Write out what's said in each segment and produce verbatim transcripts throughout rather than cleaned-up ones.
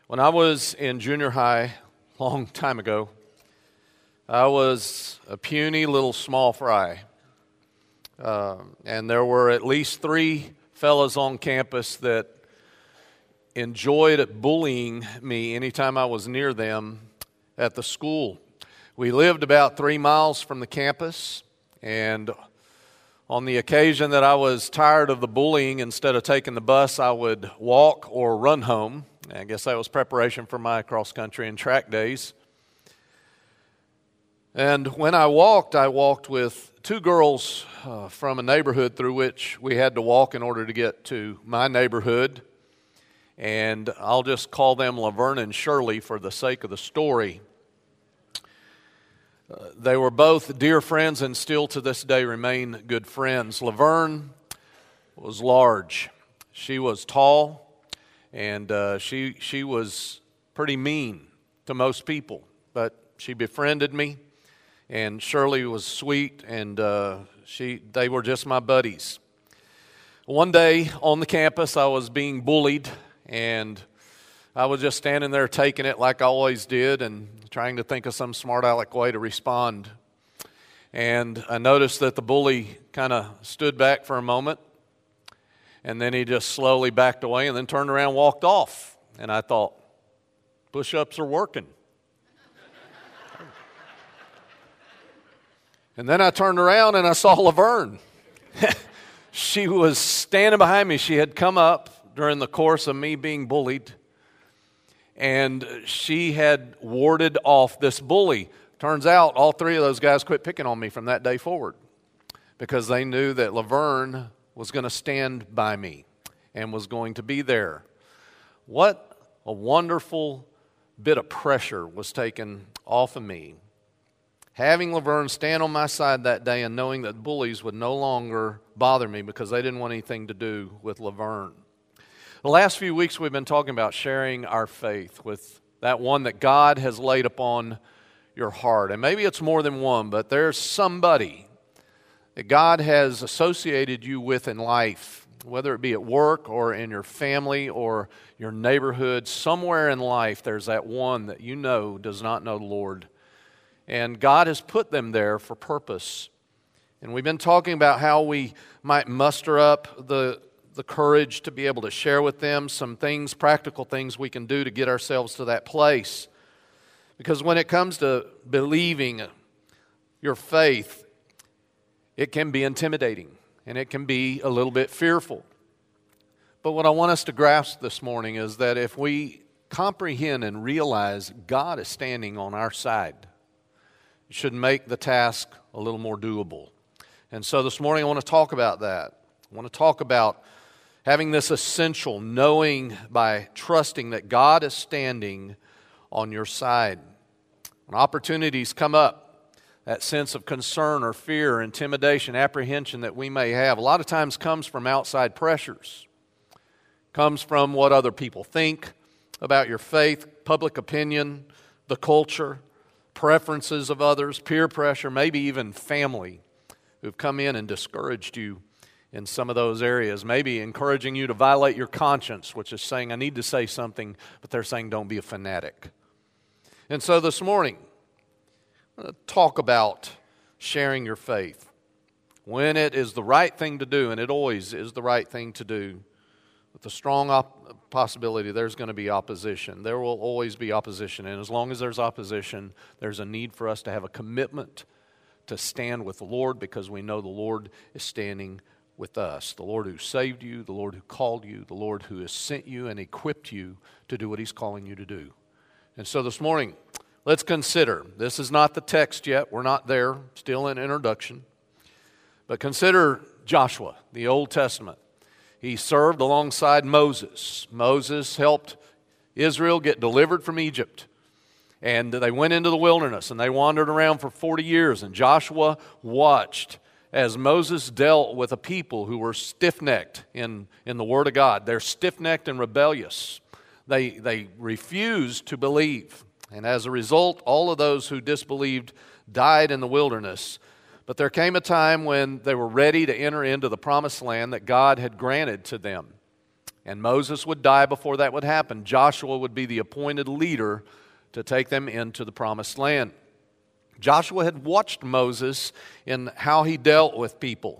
When I was in junior high, a long time ago, I was a puny little small fry. Uh, and there were at least three fellas on campus that enjoyed bullying me anytime I was near them at the school. We lived about three miles from the campus, and on the occasion that I was tired of the bullying, instead of taking the bus, I would walk or run home. I guess that was preparation for my cross-country and track days. And when I walked, I walked with two girls uh, from a neighborhood through which we had to walk in order to get to my neighborhood. And I'll just call them Laverne and Shirley for the sake of the story. Uh, they were both dear friends and still to this day remain good friends. Laverne was large. She was tall. And uh, she she was pretty mean to most people, but she befriended me. And Shirley was sweet, and uh, she they were just my buddies. One day on the campus, I was being bullied, and I was just standing there taking it like I always did, and trying to think of some smart aleck way to respond. And I noticed that the bully kind of stood back for a moment. And then he just slowly backed away and then turned around and walked off. And I thought, push-ups are working. And then I turned around and I saw Laverne. She was standing behind me. She had come up during the course of me being bullied. And she had warded off this bully. Turns out all three of those guys quit picking on me from that day forward, because they knew that Laverne was going to stand by me and was going to be there. What a wonderful bit of pressure was taken off of me. Having Laverne stand on my side that day and knowing that bullies would no longer bother me because they didn't want anything to do with Laverne. The last few weeks we've been talking about sharing our faith with that one that God has laid upon your heart. And maybe it's more than one, but there's somebody that God has associated you with in life, whether it be at work or in your family or your neighborhood. Somewhere in life there's that one that you know does not know the Lord. And God has put them there for purpose. And we've been talking about how we might muster up the, the courage to be able to share with them some things, practical things we can do to get ourselves to that place. Because when it comes to believing your faith, it can be intimidating, and it can be a little bit fearful. But what I want us to grasp this morning is that if we comprehend and realize God is standing on our side, it should make the task a little more doable. And so this morning I want to talk about that. I want to talk about having this essential knowing by trusting that God is standing on your side. When opportunities come up, that sense of concern or fear, intimidation, apprehension that we may have, a lot of times comes from outside pressures. Comes from what other people think about your faith, public opinion, the culture, preferences of others, peer pressure, maybe even family who've come in and discouraged you in some of those areas. Maybe encouraging you to violate your conscience, which is saying, I need to say something, but they're saying, don't be a fanatic. And so this morning, talk about sharing your faith when it is the right thing to do, and it always is the right thing to do. With the strong op- possibility there's going to be opposition. There will always be opposition, and as long as there's opposition, there's a need for us to have a commitment to stand with the Lord, because we know the Lord is standing with us. The Lord who saved you, the Lord who called you, the Lord who has sent you and equipped you to do what He's calling you to do. And so this morning, let's consider, this is not the text yet, we're not there, still in introduction, but consider Joshua, the Old Testament. He served alongside Moses. Moses helped Israel get delivered from Egypt, and they went into the wilderness, and they wandered around for forty years, and Joshua watched as Moses dealt with a people who were stiff-necked in, in the Word of God. They're stiff-necked and rebellious. They, they refused to believe. And as a result, all of those who disbelieved died in the wilderness. But there came a time when they were ready to enter into the promised land that God had granted to them. And Moses would die before that would happen. Joshua would be the appointed leader to take them into the promised land. Joshua had watched Moses in how he dealt with people.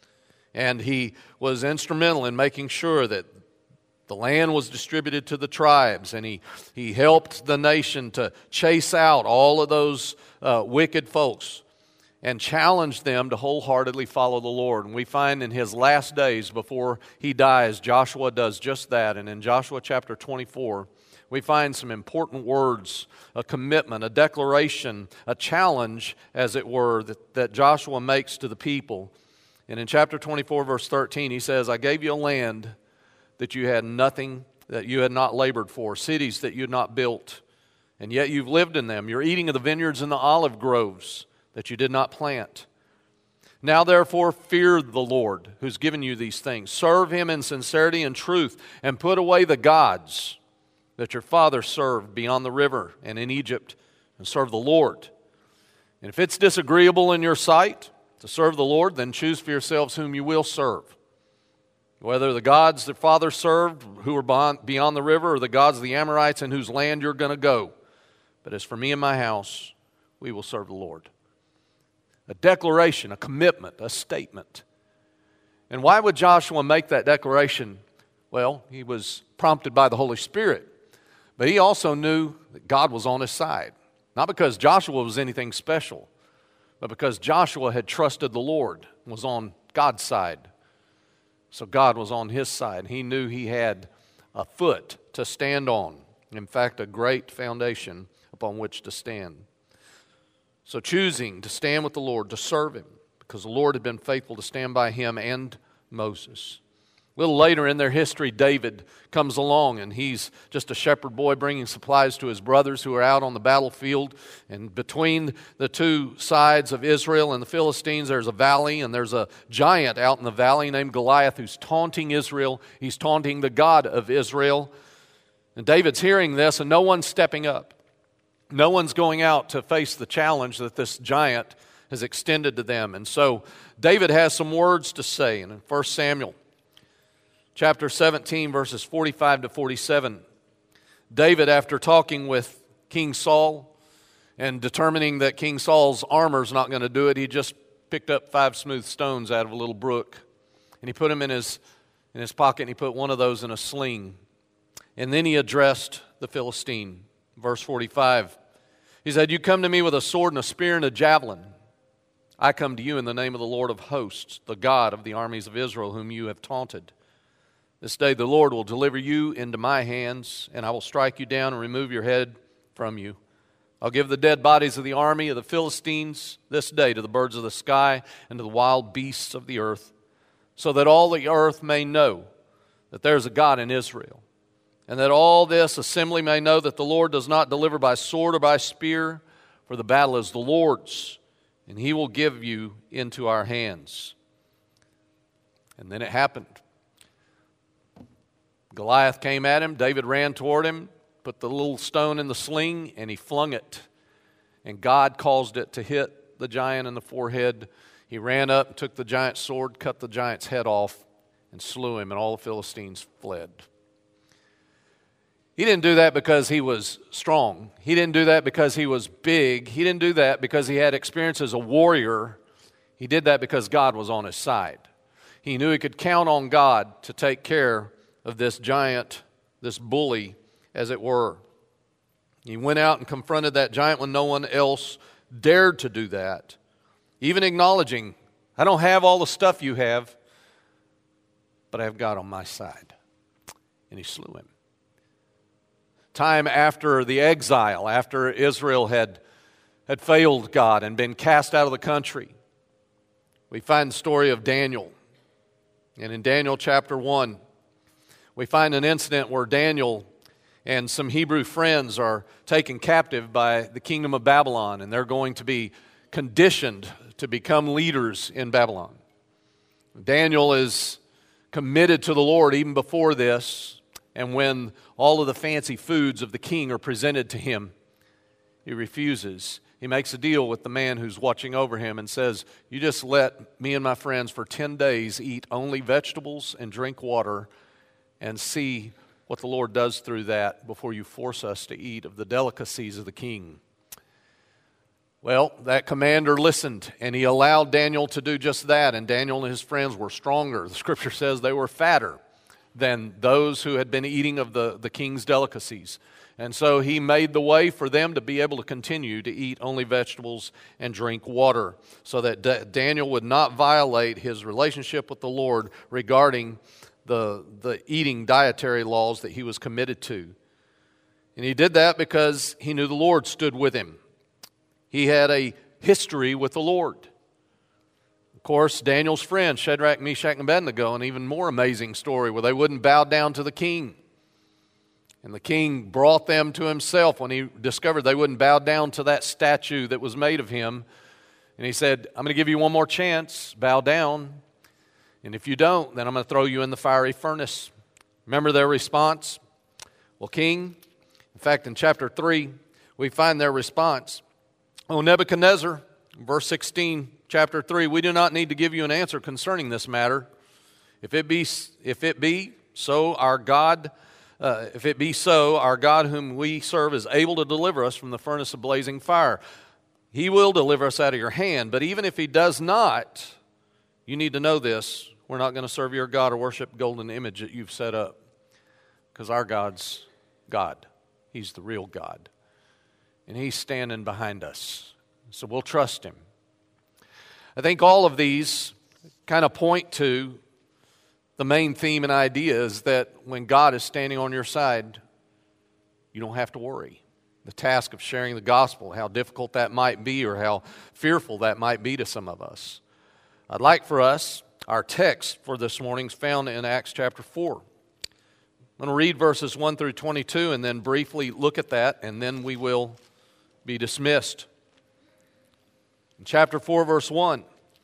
And he was instrumental in making sure that the land was distributed to the tribes. And he, he helped the nation to chase out all of those uh, wicked folks and challenged them to wholeheartedly follow the Lord. And we find in his last days before he dies, Joshua does just that. And in Joshua chapter twenty-four, we find some important words, a commitment, a declaration, a challenge, as it were, that, that Joshua makes to the people. And in chapter twenty-four, verse thirteen, he says, I gave you a land that you had nothing, that you had not labored for, cities that you had not built, and yet you've lived in them. You're eating of the vineyards and the olive groves that you did not plant. Now therefore fear the Lord who's given you these things. Serve him in sincerity and truth, and put away the gods that your father served beyond the river and in Egypt, and serve the Lord. And if it's disagreeable in your sight to serve the Lord, then choose for yourselves whom you will serve. Whether the gods that father served, who are beyond the river, or the gods of the Amorites in whose land you're going to go. But as for me and my house, we will serve the Lord. A declaration, a commitment, a statement. And why would Joshua make that declaration? Well, he was prompted by the Holy Spirit. But he also knew that God was on his side. Not because Joshua was anything special, but because Joshua had trusted the Lord, was on God's side. So God was on his side. He knew he had a foot to stand on. In fact, a great foundation upon which to stand. So choosing to stand with the Lord, to serve him, because the Lord had been faithful to stand by him and Moses. A little later in their history, David comes along, and he's just a shepherd boy bringing supplies to his brothers who are out on the battlefield. And between the two sides of Israel and the Philistines, there's a valley, and there's a giant out in the valley named Goliath who's taunting Israel. He's taunting the God of Israel. And David's hearing this, and no one's stepping up. No one's going out to face the challenge that this giant has extended to them. And so David has some words to say. And in First Samuel chapter seventeen, verses forty-five to forty-seven, David, after talking with King Saul and determining that King Saul's armor's not going to do it, he just picked up five smooth stones out of a little brook, and he put them in his, in his pocket, and he put one of those in a sling. And then he addressed the Philistine. Verse forty-five, he said, "You come to me with a sword and a spear and a javelin. I come to you in the name of the Lord of hosts, the God of the armies of Israel, whom you have taunted. This day the Lord will deliver you into my hands, and I will strike you down and remove your head from you. I'll give the dead bodies of the army of the Philistines this day to the birds of the sky and to the wild beasts of the earth, so that all the earth may know that there is a God in Israel, and that all this assembly may know that the Lord does not deliver by sword or by spear, for the battle is the Lord's, and he will give you into our hands." And then it happened. Goliath came at him. David ran toward him, put the little stone in the sling, and he flung it. And God caused it to hit the giant in the forehead. He ran up, took the giant's sword, cut the giant's head off, and slew him, and all the Philistines fled. He didn't do that because he was strong. He didn't do that because he was big. He didn't do that because he had experience as a warrior. He did that because God was on his side. He knew he could count on God to take care of this giant, this bully, as it were. He went out and confronted that giant when no one else dared to do that, even acknowledging, "I don't have all the stuff you have, but I have God on my side." And he slew him. Time after the exile, after Israel had, had failed God and been cast out of the country, we find the story of Daniel. And in Daniel chapter one, we find an incident where Daniel and some Hebrew friends are taken captive by the kingdom of Babylon, and they're going to be conditioned to become leaders in Babylon. Daniel is committed to the Lord even before this, and when all of the fancy foods of the king are presented to him, he refuses. He makes a deal with the man who's watching over him and says, "You just let me and my friends for ten days eat only vegetables and drink water, and see what the Lord does through that before you force us to eat of the delicacies of the king. Well, that commander listened, and he allowed Daniel to do just that, and Daniel and his friends were stronger. The scripture says they were fatter than those who had been eating of the, the king's delicacies. And so he made the way for them to be able to continue to eat only vegetables and drink water, so that D- Daniel would not violate his relationship with the Lord regarding the, the eating dietary laws that he was committed to. And he did that because he knew the Lord stood with him. He had a history with the Lord. Of course, Daniel's friends, Shadrach, Meshach, and Abednego, an even more amazing story where they wouldn't bow down to the king. And the king brought them to himself when he discovered they wouldn't bow down to that statue that was made of him. And he said, I'm going to give you one more chance, bow down. And if you don't, then I'm going to throw you in the fiery furnace. Remember their response? Well, king, in fact, in chapter three, we find their response. O Nebuchadnezzar, verse sixteen, chapter three, we do not need to give you an answer concerning this matter. If it be, if it be so, our God, uh, if it be so, our God whom we serve is able to deliver us from the furnace of blazing fire. He will deliver us out of your hand. But even if he does not, you need to know this: we're not going to serve your God or worship the golden image that you've set up, because our God's God. He's the real God. And he's standing behind us. So we'll trust him. I think all of these kind of point to the main theme and idea is that when God is standing on your side, you don't have to worry. The task of sharing the gospel, how difficult that might be or how fearful that might be to some of us. I'd like for us, our text for this morning is found in Acts chapter four. I'm going to read verses one through twenty-two and then briefly look at that, and then we will be dismissed. In chapter four, verse one,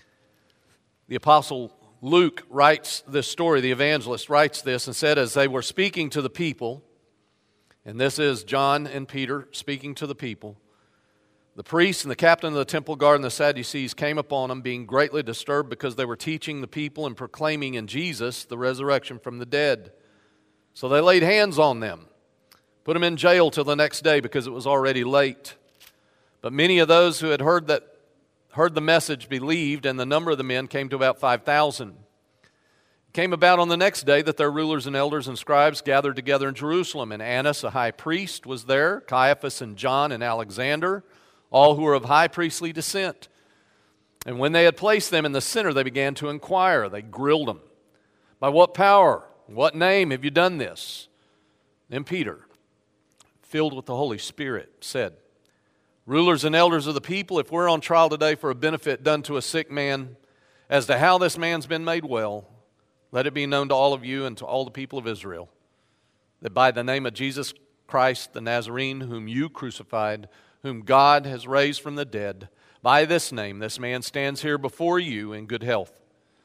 the apostle Luke writes this story, the evangelist writes this and said, as they were speaking to the people, and this is John and Peter speaking to the people, the priests and the captain of the temple guard and the Sadducees came upon them, being greatly disturbed because they were teaching the people and proclaiming in Jesus the resurrection from the dead. So they laid hands on them, put them in jail till the next day because it was already late. But many of those who had heard that heard the message believed, and the number of the men came to about five thousand. It came about on the next day that their rulers and elders and scribes gathered together in Jerusalem, and Annas, a high priest, was there, Caiaphas and John and Alexander, all who were of high priestly descent. And when they had placed them in the center, they began to inquire. They grilled them. By what power, what name have you done this? Then Peter, filled with the Holy Spirit, said, rulers and elders of the people, if we're on trial today for a benefit done to a sick man, as to how this man's been made well, let it be known to all of you and to all the people of Israel, that by the name of Jesus Christ the Nazarene, whom you crucified, whom God has raised from the dead, by this name this man stands here before you in good health.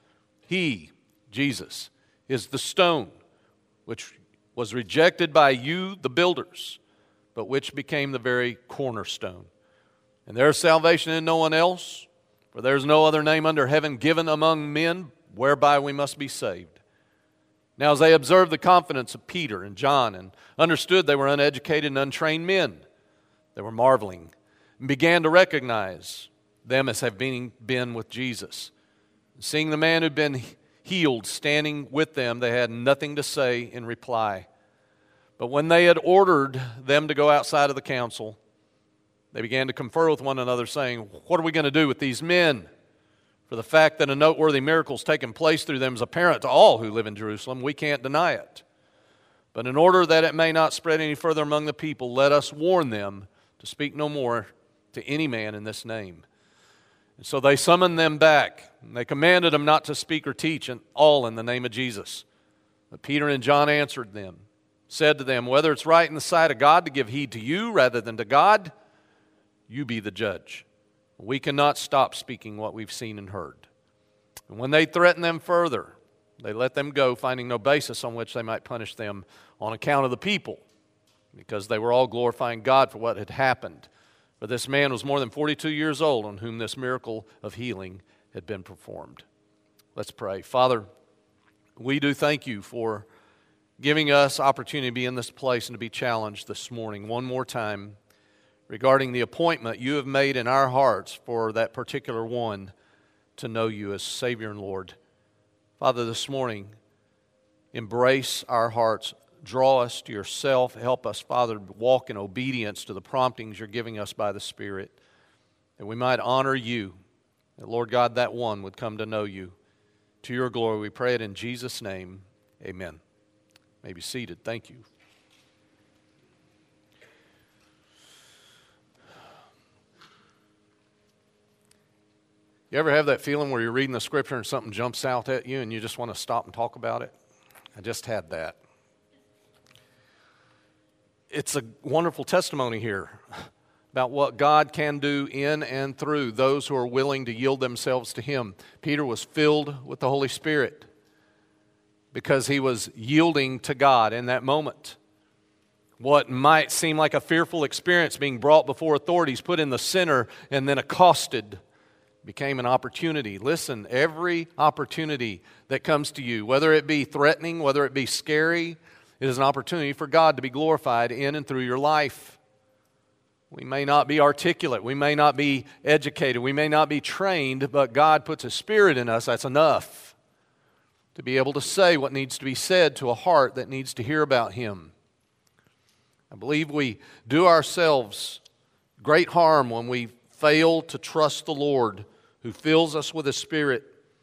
He, Jesus, is the stone which was rejected by you, the builders, but which became the very cornerstone. And there is salvation in no one else, for there is no other name under heaven given among men whereby we must be saved. Now as they observed the confidence of Peter and John and understood they were uneducated and untrained men, they were marveling and began to recognize them as having been with Jesus. Seeing the man who had been healed standing with them, they had nothing to say in reply. But when they had ordered them to go outside of the council, they began to confer with one another, saying, what are we going to do with these men? For the fact that a noteworthy miracle has taken place through them is apparent to all who live in Jerusalem. We can't deny it. But in order that it may not spread any further among the people, let us warn them to speak no more to any man in this name. And so they summoned them back, and they commanded them not to speak or teach, and all in the name of Jesus. But Peter and John answered them, said to them, whether it's right in the sight of God to give heed to you rather than to God, you be the judge. We cannot stop speaking what we've seen and heard. And when they threatened them further, they let them go, finding no basis on which they might punish them on account of the people, because they were all glorifying God for what had happened. For this man was more than forty-two years old, on whom this miracle of healing had been performed. Let's pray. Father, we do thank you for giving us opportunity to be in this place and to be challenged this morning one more time regarding the appointment you have made in our hearts for that particular one to know you as Savior and Lord. Father, this morning, embrace our hearts. Draw us to yourself. Help us, Father, walk in obedience to the promptings you're giving us by the Spirit, that we might honor you, that, Lord God, that one would come to know you. To your glory, we pray it in Jesus' name. Amen. You may be seated. Thank you. You ever have that feeling where you're reading the Scripture and something jumps out at you and you just want to stop and talk about it? I just had that. It's a wonderful testimony here about what God can do in and through those who are willing to yield themselves to Him. Peter was filled with the Holy Spirit because he was yielding to God in that moment. What might seem like a fearful experience, being brought before authorities, put in the center, and then accosted, became an opportunity. Listen, every opportunity that comes to you, whether it be threatening, whether it be scary, it is an opportunity for God to be glorified in and through your life. We may not be articulate, we may not be educated, we may not be trained, but God puts a spirit in us that's enough to be able to say what needs to be said to a heart that needs to hear about Him. I believe we do ourselves great harm when we fail to trust the Lord who fills us with His Spirit.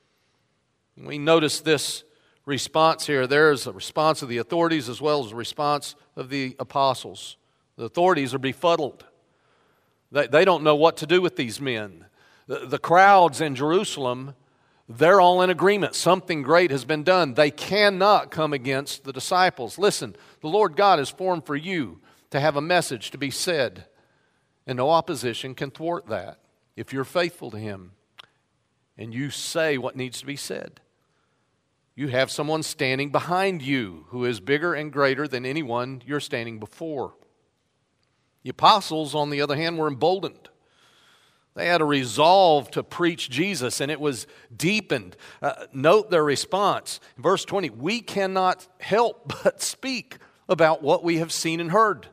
We notice this response here. There is a response of the authorities as well as a response of the apostles. The authorities are befuddled. They, they don't know what to do with these men. The, the crowds in Jerusalem, they're all in agreement. Something great has been done. They cannot come against the disciples. Listen, the Lord God has formed for you to have a message to be said, and no opposition can thwart that if you're faithful to Him and you say what needs to be said. You have someone standing behind you who is bigger and greater than anyone you're standing before. The apostles, on the other hand, were emboldened. They had a resolve to preach Jesus, and it was deepened. Uh, note their response. In verse twenty, we cannot help but speak about what we have seen and heard.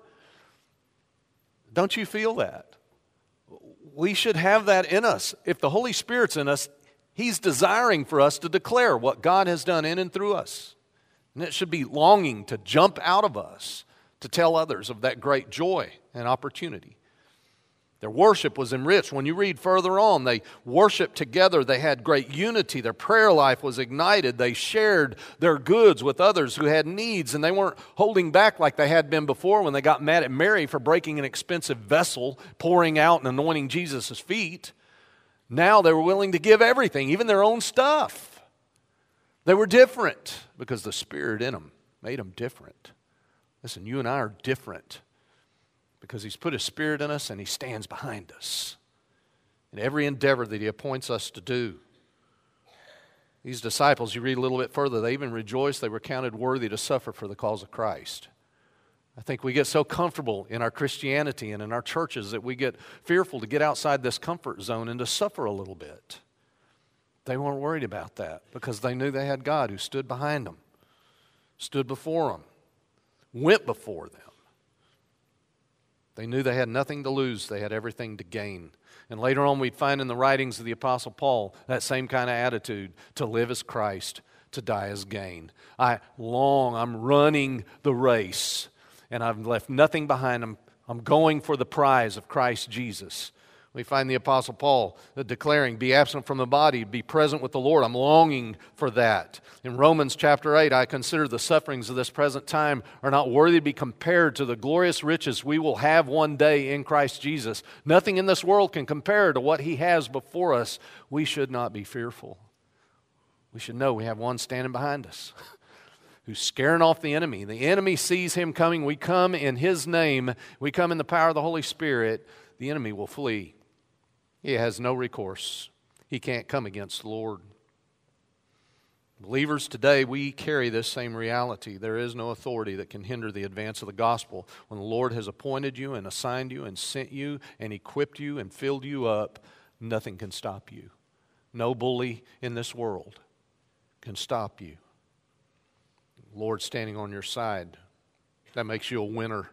Don't you feel that? We should have that in us. If the Holy Spirit's in us, He's desiring for us to declare what God has done in and through us. And it should be longing to jump out of us to tell others of that great joy and opportunity. Their worship was enriched. When you read further on, they worshiped together. They had great unity. Their prayer life was ignited. They shared their goods with others who had needs, and they weren't holding back like they had been before when they got mad at Mary for breaking an expensive vessel, pouring out and anointing Jesus' feet. Now they were willing to give everything, even their own stuff. They were different because the Spirit in them made them different. Listen, you and I are different because He's put His Spirit in us and He stands behind us in every endeavor that He appoints us to do. These disciples, you read a little bit further, they even rejoiced they were counted worthy to suffer for the cause of Christ. I think we get so comfortable in our Christianity and in our churches that we get fearful to get outside this comfort zone and to suffer a little bit. They weren't worried about that because they knew they had God who stood behind them, stood before them, went before them. They knew they had nothing to lose. They had everything to gain. And later on we'd find in the writings of the Apostle Paul that same kind of attitude, to live as Christ, to die as gain. I long, I'm running the race, and I've left nothing behind. I'm, I'm going for the prize of Christ Jesus. We find the Apostle Paul declaring, be absent from the body, be present with the Lord. I'm longing for that. In Romans chapter eight, I consider the sufferings of this present time are not worthy to be compared to the glorious riches we will have one day in Christ Jesus. Nothing in this world can compare to what He has before us. We should not be fearful. We should know we have one standing behind us who's scaring off the enemy. The enemy sees him coming. We come in His name. We come in the power of the Holy Spirit. The enemy will flee. He has no recourse. He can't come against the Lord. Believers, today we carry this same reality. There is no authority that can hinder the advance of the gospel. When the Lord has appointed you and assigned you and sent you and equipped you and filled you up, nothing can stop you. No bully in this world can stop you. Lord standing on your side. That makes you a winner.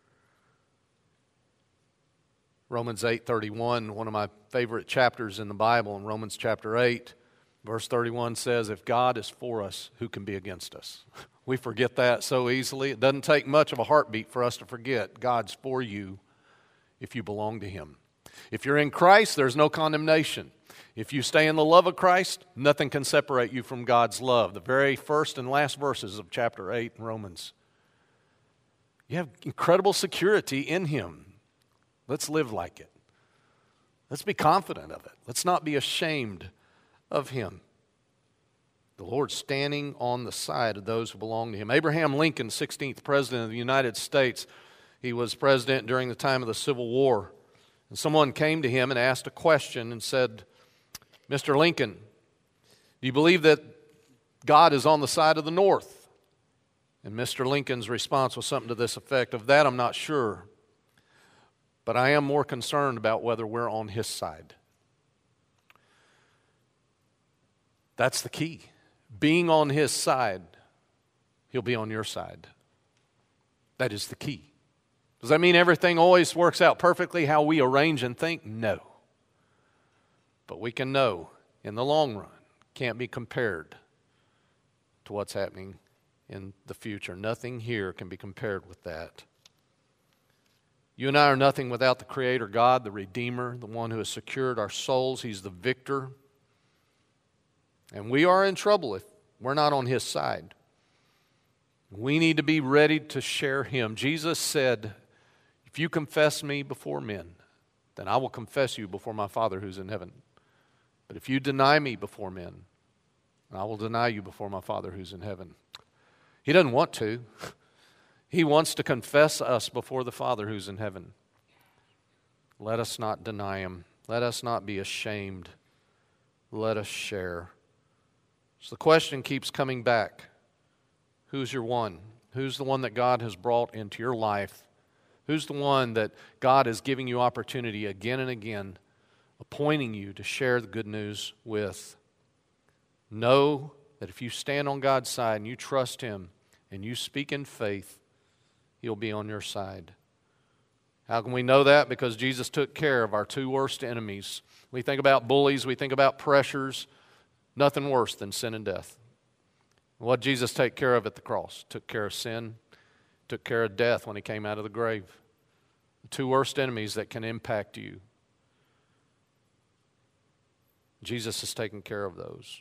Romans eight thirty-one, one of my favorite chapters in the Bible, in Romans chapter eight, verse thirty-one says, if God is for us, who can be against us? We forget that so easily. It doesn't take much of a heartbeat for us to forget God's for you if you belong to Him. If you're in Christ, there's no condemnation. If you stay in the love of Christ, nothing can separate you from God's love. The very first and last verses of chapter eight in Romans. You have incredible security in Him. Let's live like it. Let's be confident of it. Let's not be ashamed of Him. The Lord standing on the side of those who belong to Him. Abraham Lincoln, sixteenth President of the United States, he was president during the time of the Civil War. And someone came to him and asked a question and said, Mister Lincoln, do you believe that God is on the side of the North? And Mister Lincoln's response was something to this effect, of that I'm not sure. But I am more concerned about whether we're on His side. That's the key. Being on His side, He'll be on your side. That is the key. Does that mean everything always works out perfectly how we arrange and think? No. But we can know in the long run, can't be compared to what's happening in the future. Nothing here can be compared with that. You and I are nothing without the Creator God, the Redeemer, the one who has secured our souls. He's the victor. And we are in trouble if we're not on His side. We need to be ready to share Him. Jesus said, if you confess me before men, then I will confess you before my Father who's in heaven. But if you deny me before men, I will deny you before my Father who's in heaven. He doesn't want to. He wants to confess us before the Father who's in heaven. Let us not deny Him. Let us not be ashamed. Let us share. So the question keeps coming back. Who's your one? Who's the one that God has brought into your life? Who's the one that God is giving you opportunity again and again, appointing you to share the good news with? Know that if you stand on God's side and you trust Him and you speak in faith, He'll be on your side. How can we know that? Because Jesus took care of our two worst enemies. We think about bullies, we think about pressures. Nothing worse than sin and death. What did Jesus take care of at the cross? Took care of sin, took care of death when He came out of the grave. The two worst enemies that can impact you. Jesus has taken care of those.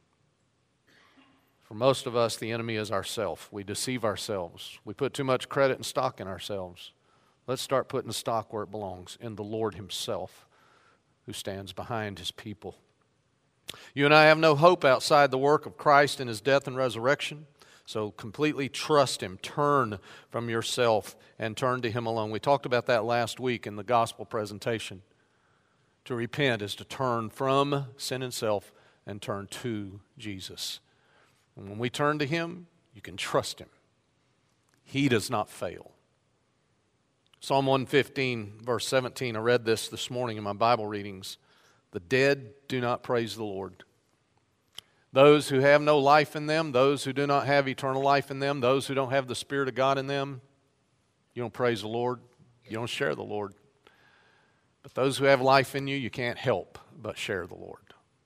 For most of us, the enemy is ourself. We deceive ourselves. We put too much credit and stock in ourselves. Let's start putting the stock where it belongs, in the Lord Himself, who stands behind His people. You and I have no hope outside the work of Christ in His death and resurrection. So completely trust Him. Turn from yourself and turn to Him alone. We talked about that last week in the gospel presentation. To repent is to turn from sin and self and turn to Jesus. And when we turn to Him, you can trust Him. He does not fail. Psalm one fifteen, verse seventeen, I read this this morning in my Bible readings. The dead do not praise the Lord. Those who have no life in them, those who do not have eternal life in them, those who don't have the Spirit of God in them, you don't praise the Lord, you don't share the Lord. But those who have life in you, you can't help but share the Lord.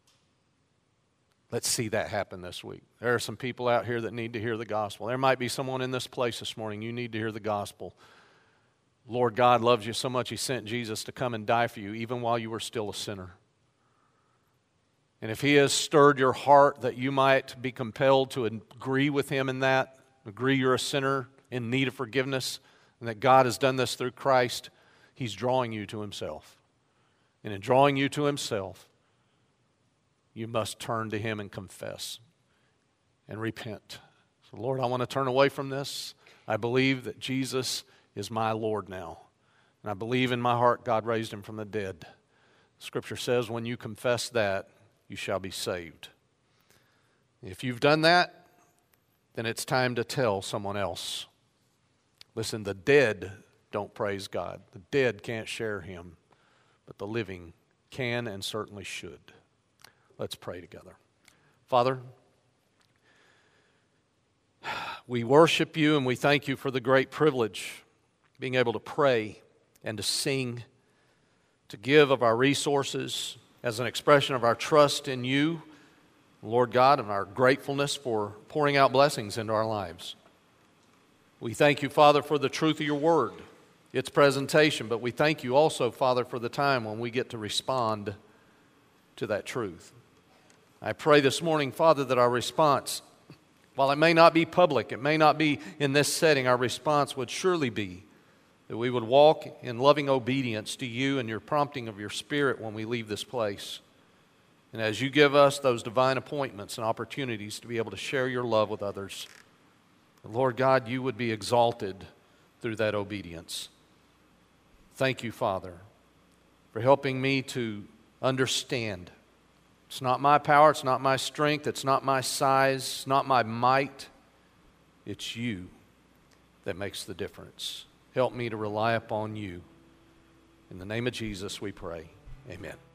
Let's see that happen this week. There are some people out here that need to hear the gospel. There might be someone in this place this morning, you need to hear the gospel. Lord God loves you so much He sent Jesus to come and die for you even while you were still a sinner. And if He has stirred your heart that you might be compelled to agree with Him in that, agree you're a sinner in need of forgiveness, and that God has done this through Christ, He's drawing you to Himself. And in drawing you to Himself, you must turn to Him and confess and repent. So, Lord, I want to turn away from this. I believe that Jesus is my Lord now. And I believe in my heart God raised Him from the dead. Scripture says when you confess that, you shall be saved. If you've done that, then it's time to tell someone else. Listen, the dead don't praise God. The dead can't share Him, but the living can and certainly should. Let's pray together. Father, We worship you and we thank you for the great privilege being able to pray and to sing, to give of our resources as an expression of our trust in you, Lord God, and our gratefulness for pouring out blessings into our lives. We thank you, Father, for the truth of your word, its presentation, but we thank you also, Father, for the time when we get to respond to that truth. I pray this morning, Father, that our response, while it may not be public, it may not be in this setting, our response would surely be that we would walk in loving obedience to you and your prompting of your Spirit when we leave this place. And as you give us those divine appointments and opportunities to be able to share your love with others, Lord God, you would be exalted through that obedience. Thank you, Father, for helping me to understand. It's not my power, it's not my strength, it's not my size, it's not my might. It's you that makes the difference. Help me to rely upon you. In the name of Jesus we pray. Amen.